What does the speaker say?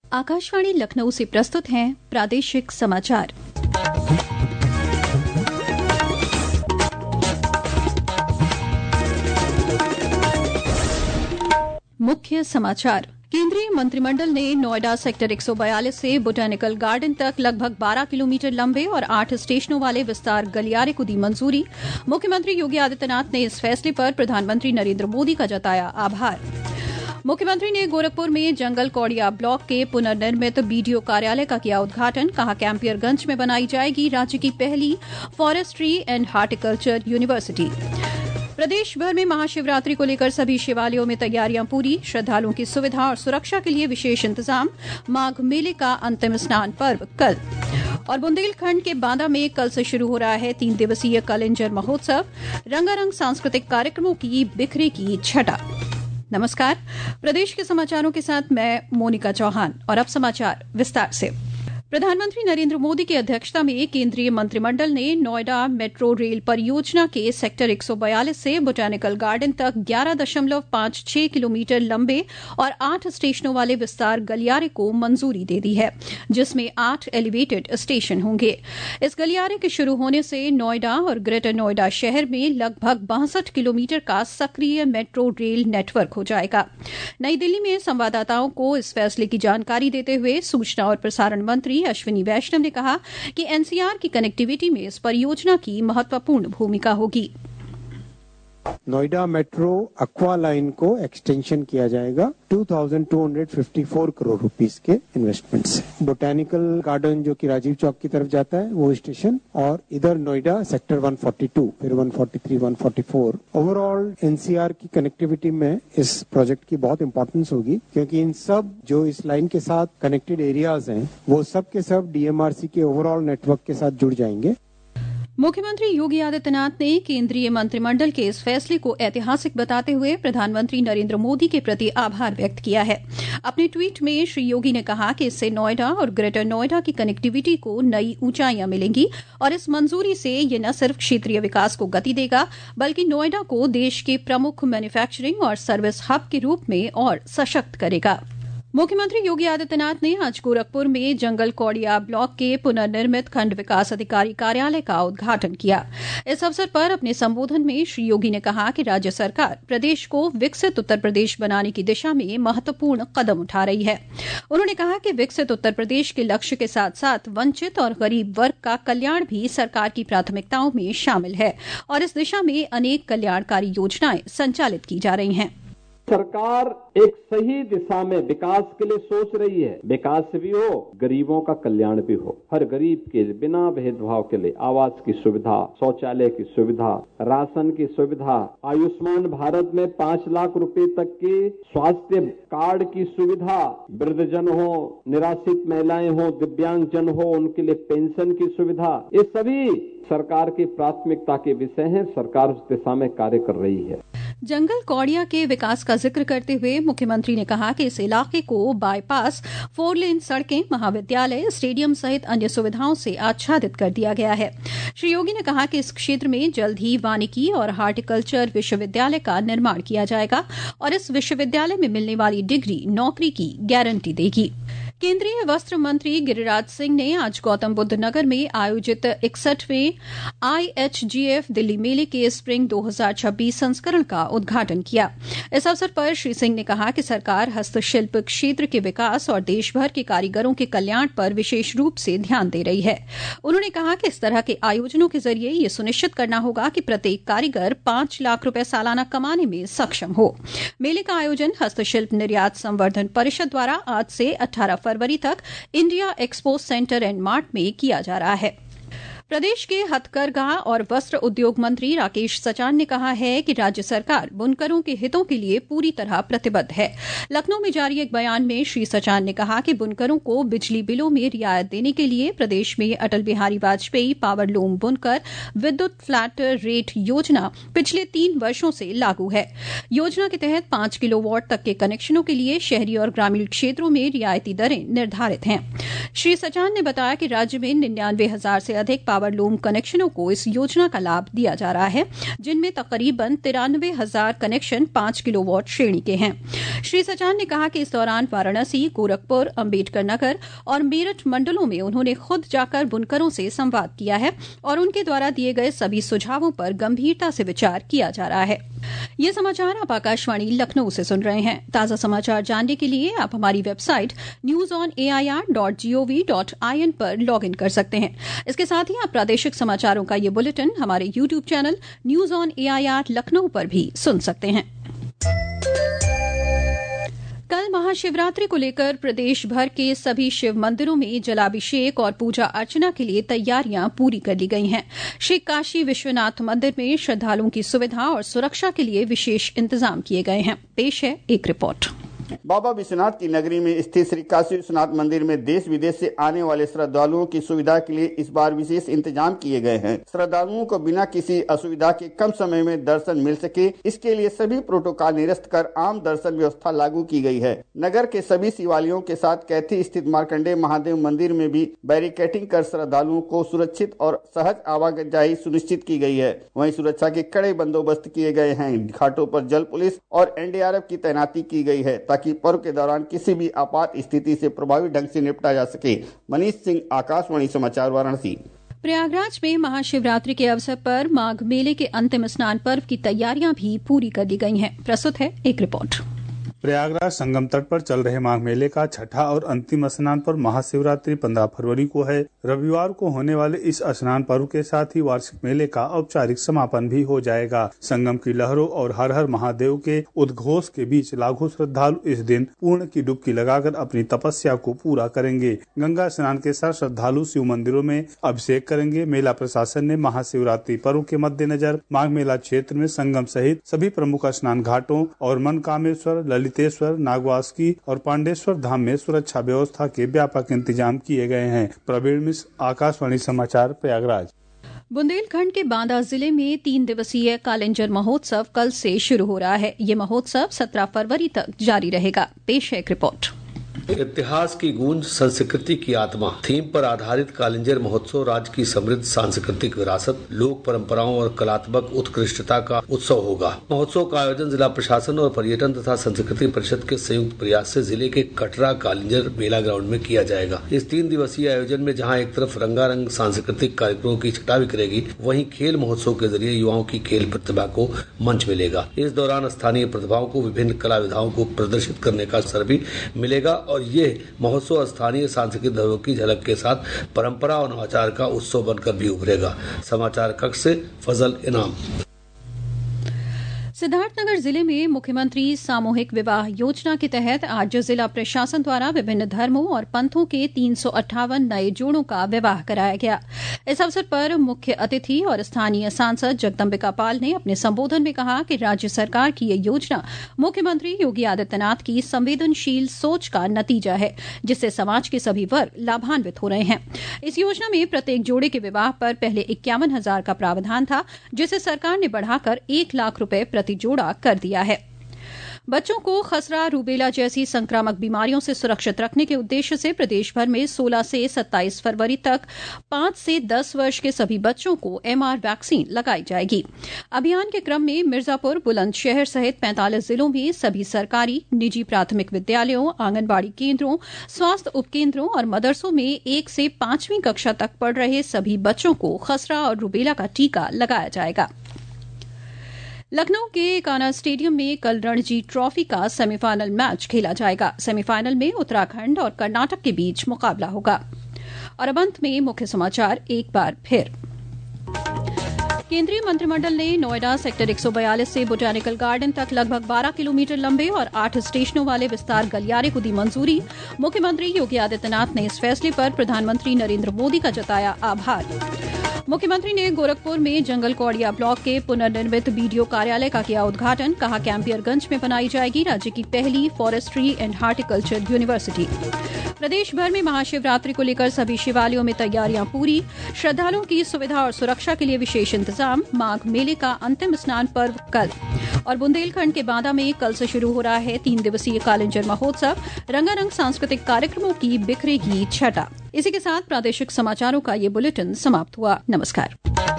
आकाशवाणी लखनऊ से प्रस्तुत हैं प्रादेशिक समाचार। मुख्य समाचार। केंद्रीय मंत्रिमंडल ने नोएडा सेक्टर 142 से बोटेनिकल गार्डन तक लगभग 12 किलोमीटर लंबे और 8 स्टेशनों वाले विस्तार गलियारे को दी मंजूरी। मुख्यमंत्री योगी आदित्यनाथ ने इस फैसले पर प्रधानमंत्री नरेंद्र मोदी का जताया आभार। मुख्यमंत्री ने गोरखपुर में जंगल कौड़िया ब्लॉक के पुनर्निर्मित बीडीओ कार्यालय का किया उद्घाटन। कहा, कैंपियरगंज में बनाई जाएगी राज्य की पहली फॉरेस्ट्री एंड हार्टिकल्चर यूनिवर्सिटी। प्रदेश भर में महाशिवरात्रि को लेकर सभी शिवालयों में तैयारियां पूरी। श्रद्धालुओं की सुविधा और सुरक्षा के लिए विशेष इंतजाम। माघ मेले का अंतिम स्नान पर्व कल। और बुंदेलखंड के बांदा में कल से शुरू हो रहा है 3 दिवसीय कलिंजर महोत्सव। रंगारंग सांस्कृतिक कार्यक्रमों की बिखरे की छटा। नमस्कार, प्रदेश के समाचारों के साथ मैं मोनिका चौहान। और अब समाचार विस्तार से। प्रधानमंत्री नरेंद्र मोदी की अध्यक्षता में केंद्रीय मंत्रिमंडल ने नोएडा मेट्रो रेल परियोजना के सेक्टर 142 से बोटेनिकल गार्डन तक 11.56 किलोमीटर लंबे और 8 स्टेशनों वाले विस्तार गलियारे को मंजूरी दे दी है, जिसमें 8 एलिवेटेड स्टेशन होंगे। इस गलियारे के शुरू होने से नोएडा और ग्रेटर नोएडा शहर में लगभग 62 किलोमीटर का सक्रिय मेट्रो रेल नेटवर्क हो जाएगा। नई दिल्ली में संवाददाताओं को इस फैसले की जानकारी देते हुए सूचना और प्रसारण मंत्री अश्विनी वैष्णव ने कहा कि एनसीआर की कनेक्टिविटी में इस परियोजना की महत्वपूर्ण भूमिका होगी। नोएडा मेट्रो अक्वा लाइन को एक्सटेंशन किया जाएगा 2254 करोड़ रुपीस के इन्वेस्टमेंट से। बोटेनिकल गार्डन जो कि राजीव चौक की तरफ जाता है वो स्टेशन, और इधर नोएडा सेक्टर 142, फिर 143, 144। ओवरऑल एनसीआर की कनेक्टिविटी में इस प्रोजेक्ट की बहुत इंपॉर्टेंस होगी, क्योंकि इन सब जो इस लाइन के साथ कनेक्टेड एरियाज हैं वो सब के सब डीएमआरसी के ओवरऑल नेटवर्क के साथ जुड़ जाएंगे। मुख्यमंत्री योगी आदित्यनाथ ने केंद्रीय मंत्रिमंडल के इस फैसले को ऐतिहासिक बताते हुए प्रधानमंत्री नरेंद्र मोदी के प्रति आभार व्यक्त किया है। अपने ट्वीट में श्री योगी ने कहा कि इससे नोएडा और ग्रेटर नोएडा की कनेक्टिविटी को नई ऊंचाइयां मिलेंगी और इस मंजूरी से ये न सिर्फ क्षेत्रीय विकास को गति देगा, बल्कि नोएडा को देश के प्रमुख मैन्युफैक्चरिंग और सर्विस हब के रूप में और सशक्त करेगा। मुख्यमंत्री योगी आदित्यनाथ ने आज गोरखपुर में जंगल कौड़िया ब्लॉक के पुनर्निर्मित खंड विकास अधिकारी कार्यालय का उद्घाटन किया। इस अवसर पर अपने संबोधन में श्री योगी ने कहा कि राज्य सरकार प्रदेश को विकसित उत्तर प्रदेश बनाने की दिशा में महत्वपूर्ण कदम उठा रही है। उन्होंने कहा कि विकसित उत्तर प्रदेश के लक्ष्य के साथ साथ वंचित और गरीब वर्ग का कल्याण भी सरकार की प्राथमिकताओं में शामिल है और इस दिशा में अनेक कल्याणकारी योजनाएं संचालित की जा रही हैं। सरकार एक सही दिशा में विकास के लिए सोच रही है। विकास भी हो, गरीबों का कल्याण भी हो। हर गरीब के बिना भेदभाव के लिए आवास की सुविधा, शौचालय की सुविधा, राशन की सुविधा, आयुष्मान भारत में 5 लाख रुपए तक के स्वास्थ्य कार्ड की सुविधा, वृद्धजन हो, निराश्रित महिलाएं हो, दिव्यांग जन हो, उनके लिए पेंशन की सुविधा, ये सभी सरकार की प्राथमिकता के विषय हैं। सरकार उस दिशा में कार्य कर रही है। जंगल कौड़िया के विकास का जिक्र करते हुए मुख्यमंत्री ने कहा कि इस इलाके को बाईपास, 4 लेन सड़कें, महाविद्यालय, स्टेडियम सहित अन्य सुविधाओं से आच्छादित कर दिया गया है। श्री योगी ने कहा कि इस क्षेत्र में जल्द ही वानिकी और हार्टिकल्चर विश्वविद्यालय का निर्माण किया जाएगा और इस विश्वविद्यालय में मिलने वाली डिग्री नौकरी की गारंटी देगी। केंद्रीय वस्त्र मंत्री गिरिराज सिंह ने आज गौतम बुद्ध नगर में आयोजित 61वें IHGF दिल्ली मेले के स्प्रिंग 2026 संस्करण का उद्घाटन किया। इस अवसर पर श्री सिंह ने कहा कि सरकार हस्तशिल्प क्षेत्र के विकास और देश भर के कारीगरों के कल्याण पर विशेष रूप से ध्यान दे रही है। उन्होंने कहा कि इस तरह के आयोजनों के जरिए ये सुनिश्चित करना होगा कि प्रत्येक कारीगर 5 लाख रुपए सालाना कमाने में सक्षम हो। मेले का आयोजन हस्तशिल्प निर्यात संवर्धन परिषद द्वारा आज से 18 फरवरी तक India Expo Centre and Mart में किया जा रहा है। प्रदेश के हथकरघा और वस्त्र उद्योग मंत्री राकेश सचान ने कहा है कि राज्य सरकार बुनकरों के हितों के लिए पूरी तरह प्रतिबद्ध है। लखनऊ में जारी एक बयान में श्री सचान ने कहा कि बुनकरों को बिजली बिलों में रियायत देने के लिए प्रदेश में अटल बिहारी वाजपेयी पावरलूम बुनकर विद्युत फ्लैट रेट योजना पिछले 3 वर्षों से लागू है। योजना के तहत 5 किलोवाट तक के कनेक्शनों के लिए शहरी और ग्रामीण क्षेत्रों में रियायती दरें निर्धारित हैं। श्री सचान ने बताया कि राज्य में 99,000 से अधिक पावर लूम कनेक्शनों को इस योजना का लाभ दिया जा रहा है, जिनमें तकरीबन 93,000 कनेक्शन 5 किलोवाट श्रेणी के हैं। श्री सचान ने कहा कि इस दौरान वाराणसी, गोरखपुर, अम्बेडकर नगर और मेरठ मंडलों में उन्होंने खुद जाकर बुनकरों से संवाद किया है और उनके द्वारा दिए गए सभी सुझावों पर गंभीरता से विचार किया जा रहा है। ये समाचार आप आकाशवाणी लखनऊ से सुन रहे हैं। ताजा समाचार जानने के लिए आप हमारी वेबसाइट newsonair.gov.in पर लॉग इन कर सकते हैं। इसके साथ ही आप प्रादेशिक समाचारों का ये बुलेटिन हमारे YouTube channel news on AIR Lucknow पर भी सुन सकते हैं। कल महाशिवरात्रि को लेकर प्रदेश भर के सभी शिव मंदिरों में जलाभिषेक और पूजा अर्चना के लिए तैयारियां पूरी कर ली गई हैं। श्री काशी विश्वनाथ मंदिर में श्रद्धालुओं की सुविधा और सुरक्षा के लिए विशेष इंतजाम किए गए हैं। पेश है एक रिपोर्ट। बाबा विश्वनाथ की नगरी में स्थित श्री काशी विश्वनाथ मंदिर में देश विदेश से आने वाले श्रद्धालुओं की सुविधा के लिए इस बार विशेष इंतजाम किए गए हैं। श्रद्धालुओं को बिना किसी असुविधा के कम समय में दर्शन मिल सके, इसके लिए सभी प्रोटोकॉल निरस्त कर आम दर्शन व्यवस्था लागू की गई है। नगर के सभी शिवालयों के साथ कैथी स्थित मार्कंडेय महादेव मंदिर में भी बैरिकेटिंग कर श्रद्धालुओं को सुरक्षित और सहज आवाजाही सुनिश्चित की गई है। वहीं सुरक्षा के कड़े बंदोबस्त किए गए हैं। घाटों पर जल पुलिस और NDRF की तैनाती की गई है ताकि पर्व के दौरान किसी भी आपात स्थिति से प्रभावी ढंग से निपटा जा सके। मनीष सिंह, आकाशवाणी समाचार, वाराणसी। प्रयागराज में महाशिवरात्रि के अवसर पर माघ मेले के अंतिम स्नान पर्व की तैयारियां भी पूरी कर ली गई हैं। प्रस्तुत है एक रिपोर्ट। प्रयागराज संगम तट पर चल रहे माघ मेले का छठा और अंतिम स्नान पर्व महाशिवरात्रि 15 फरवरी को है। रविवार को होने वाले इस स्नान पर्व के साथ ही वार्षिक मेले का औपचारिक समापन भी हो जाएगा। संगम की लहरों और हर हर महादेव के उद्घोष के बीच लाखों श्रद्धालु इस दिन पूर्ण की डुबकी लगाकर अपनी तपस्या को पूरा करेंगे। गंगा स्नान के साथ श्रद्धालु शिव मंदिरों में अभिषेक करेंगे। मेला प्रशासन ने महाशिवरात्रि पर्व के मद्देनजर माघ मेला क्षेत्र में संगम सहित सभी प्रमुख स्नान घाटों और मनकामेश्वर, ललितेश्वर, नागवासुकी और पांडेश्वर धाम में सुरक्षा व्यवस्था के व्यापक इंतजाम किए गए हैं। प्रवीण मिश्र, आकाशवाणी समाचार, प्रयागराज। बुंदेलखंड के बांदा जिले में 3 दिवसीय कालिंजर महोत्सव कल से शुरू हो रहा है। ये महोत्सव 17 फरवरी तक जारी रहेगा। पेश है एक रिपोर्ट। इतिहास की गूंज, संस्कृति की आत्मा थीम पर आधारित कालिंजर महोत्सव राज्य की समृद्ध सांस्कृतिक विरासत, लोक परंपराओं और कलात्मक उत्कृष्टता का उत्सव होगा। महोत्सव का आयोजन जिला प्रशासन और पर्यटन तथा संस्कृति परिषद के संयुक्त प्रयास से जिले के कटरा कालिंजर मेला ग्राउंड में किया जाएगा। इस 3 दिवसीय आयोजन में जहां एक तरफ रंगारंग सांस्कृतिक कार्यक्रमों की छटा बिखरेगी, वहीं खेल महोत्सव के जरिए युवाओं की खेल प्रतिभा को मंच मिलेगा। इस दौरान स्थानीय प्रतिभाओं को विभिन्न कला विधाओं को प्रदर्शित करने का अवसर भी मिलेगा और ये महोत्सव स्थानीय सांस्कृतिक धरोहर की झलक के साथ परंपरा और नवाचार का उत्सव बनकर भी उभरेगा। समाचार कक्ष से फजल इनाम। सिद्धार्थनगर जिले में मुख्यमंत्री सामूहिक विवाह योजना के तहत आज जिला प्रशासन द्वारा विभिन्न धर्मों और पंथों के 358 नए जोड़ों का विवाह कराया गया। इस अवसर पर मुख्य अतिथि और स्थानीय सांसद जगदम्बिका पाल ने अपने संबोधन में कहा कि राज्य सरकार की यह योजना मुख्यमंत्री योगी आदित्यनाथ की संवेदनशील सोच का नतीजा है, जिससे समाज के सभी वर्ग लाभान्वित हो रहे हैं। इस योजना में प्रत्येक जोड़े के विवाह पर पहले 51,000 का प्रावधान था, जिसे सरकार ने बढ़ाकर 1 लाख रुपए प्रति जोड़ा कर दिया है। बच्चों को खसरा, रूबेला जैसी संक्रामक बीमारियों से सुरक्षित रखने के उद्देश्य से प्रदेश भर में 16 से 27 फरवरी तक 5 से 10 वर्ष के सभी बच्चों को MR वैक्सीन लगाई जाएगी। अभियान के क्रम में मिर्जापुर, बुलंदशहर सहित 45 जिलों में सभी सरकारी, निजी प्राथमिक विद्यालयों, आंगनबाड़ी केंद्रों, स्वास्थ्य उपकेंद्रों और मदरसों में 1 से 5वीं कक्षा तक पढ़ रहे सभी बच्चों को खसरा और रूबेला का टीका लगाया जाएगा। लखनऊ के कान्हा स्टेडियम में कल रणजी ट्रॉफी का सेमीफाइनल मैच खेला जाएगा। सेमीफाइनल में उत्तराखंड और कर्नाटक के बीच मुकाबला होगा। और अब अंत में मुख्य समाचार एक बार फिर। केंद्रीय मंत्रिमंडल ने नोएडा सेक्टर 142 से बोटेनिकल गार्डन तक लगभग 12 किलोमीटर लंबे और 8 स्टेशनों वाले विस्तार गलियारे को दी मंजूरी। मुख्यमंत्री योगी आदित्यनाथ ने इस फैसले पर प्रधानमंत्री नरेंद्र मोदी का जताया आभार। मुख्यमंत्री ने गोरखपुर में जंगल कौड़िया ब्लॉक के पुनर्निर्मित BDO कार्यालय का किया उद्घाटन। कहा कैंपियरगंज में बनाई जाएगी राज्य की पहली फॉरेस्ट्री एंड हार्टिकल्चर यूनिवर्सिटी। प्रदेश भर में महाशिवरात्रि को लेकर सभी शिवालयों में तैयारियां पूरी। श्रद्धालुओं की सुविधा और सुरक्षा के लिए विशेष इंतजाम। माघ मेले का अंतिम स्नान पर्व कल। और बुंदेलखंड के बांदा में कल से शुरू हो रहा है 3 दिवसीय कालिंजर महोत्सव। रंगारंग सांस्कृतिक कार्यक्रमों की बिखरेगी छटा। इसी के साथ प्रादेशिक समाचारों का ये बुलेटिन समाप्त हुआ। नमस्कार।